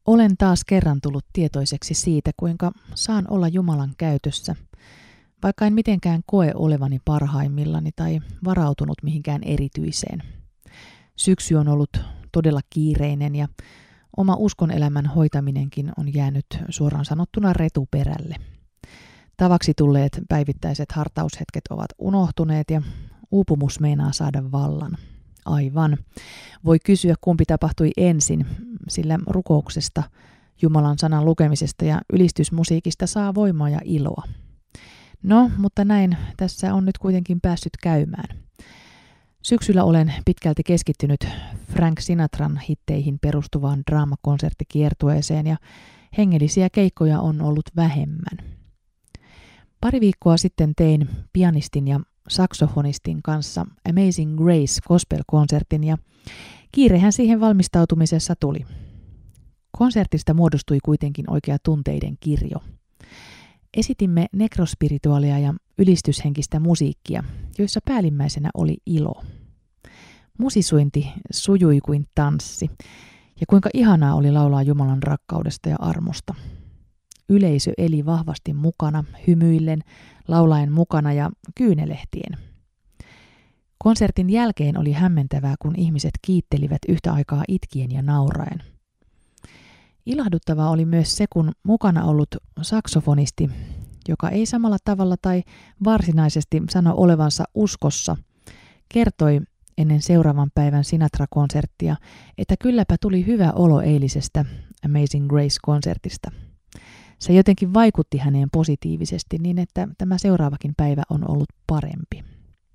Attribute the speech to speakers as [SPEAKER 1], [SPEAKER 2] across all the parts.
[SPEAKER 1] Olen taas kerran tullut tietoiseksi siitä, kuinka saan olla Jumalan käytössä, vaikka en mitenkään koe olevani parhaimmillani tai varautunut mihinkään erityiseen. Syksy on ollut todella kiireinen ja oma uskonelämän hoitaminenkin on jäänyt suoraan sanottuna retuperälle. Tavaksi tulleet päivittäiset hartaushetket ovat unohtuneet ja uupumus meinaa saada vallan. Aivan. Voi kysyä, kumpi tapahtui ensin, sillä rukouksesta, Jumalan sanan lukemisesta ja ylistysmusiikista saa voimaa ja iloa. No, mutta näin tässä on nyt kuitenkin päässyt käymään. Syksyllä olen pitkälti keskittynyt Frank Sinatran hitteihin perustuvaan draamakonserttikiertueeseen ja hengellisiä keikkoja on ollut vähemmän. Pari viikkoa sitten tein pianistin ja saksofonistin kanssa Amazing Grace gospel-konsertin ja kiirehän siihen valmistautumisessa tuli. Konsertista muodostui kuitenkin oikea tunteiden kirjo. Esitimme nekrospirituaalia ja ylistyshenkistä musiikkia, joissa päällimmäisenä oli ilo. Musisointi sujui kuin tanssi, ja kuinka ihanaa oli laulaa Jumalan rakkaudesta ja armosta. Yleisö eli vahvasti mukana, hymyillen, laulaen mukana ja kyynelehtien. Konsertin jälkeen oli hämmentävää, kun ihmiset kiittelivät yhtä aikaa itkien ja nauraen. Ilahduttavaa oli myös se, kun mukana ollut saksofonisti, joka ei samalla tavalla tai varsinaisesti sano olevansa uskossa, kertoi ennen seuraavan päivän Sinatra-konserttia, että kylläpä tuli hyvä olo eilisestä Amazing Grace-konsertista. Se jotenkin vaikutti häneen positiivisesti niin, että tämä seuraavakin päivä on ollut parempi.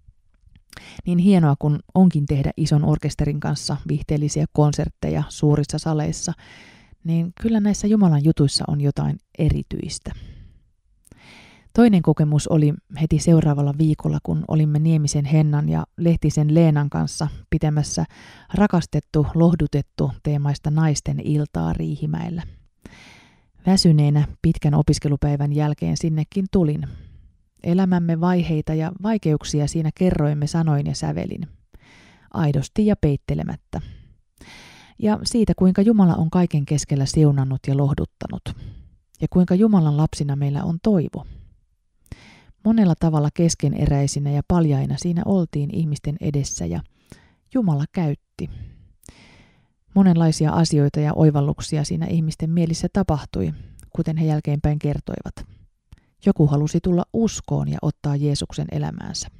[SPEAKER 1] Niin hienoa kun onkin tehdä ison orkesterin kanssa viihteellisiä konsertteja suurissa saleissa, niin kyllä näissä Jumalan jutuissa on jotain erityistä. Toinen kokemus oli heti seuraavalla viikolla, kun olimme Niemisen Hennan ja Lehtisen Leenan kanssa pitämässä rakastettu, lohdutettu teemaista naisten iltaa Riihimäellä. Väsyneenä pitkän opiskelupäivän jälkeen sinnekin tulin. Elämämme vaiheita ja vaikeuksia siinä kerroimme sanoin ja sävelin. Aidosti ja peittelemättä. Ja siitä, kuinka Jumala on kaiken keskellä siunannut ja lohduttanut. Ja kuinka Jumalan lapsina meillä on toivo. Monella tavalla keskeneräisinä ja paljaina siinä oltiin ihmisten edessä ja Jumala käytti. Monenlaisia asioita ja oivalluksia siinä ihmisten mielissä tapahtui, kuten he jälkeenpäin kertoivat. Joku halusi tulla uskoon ja ottaa Jeesuksen elämäänsä.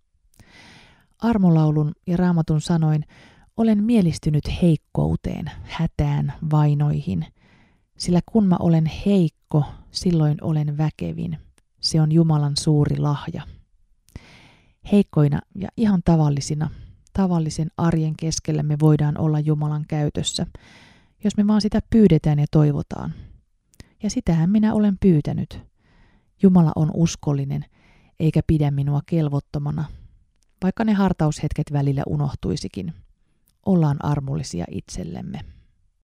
[SPEAKER 1] Armolaulun ja Raamatun sanoin, olen mielistynyt heikkouteen, hätään, vainoihin, sillä kun mä olen heikko, silloin olen väkevin. Se on Jumalan suuri lahja. Heikkoina ja ihan tavallisen arjen keskellä me voidaan olla Jumalan käytössä, jos me vaan sitä pyydetään ja toivotaan. Ja sitähän minä olen pyytänyt. Jumala on uskollinen, eikä pidä minua kelvottomana, vaikka ne hartaushetket välillä unohtuisikin. Ollaan armollisia itsellemme.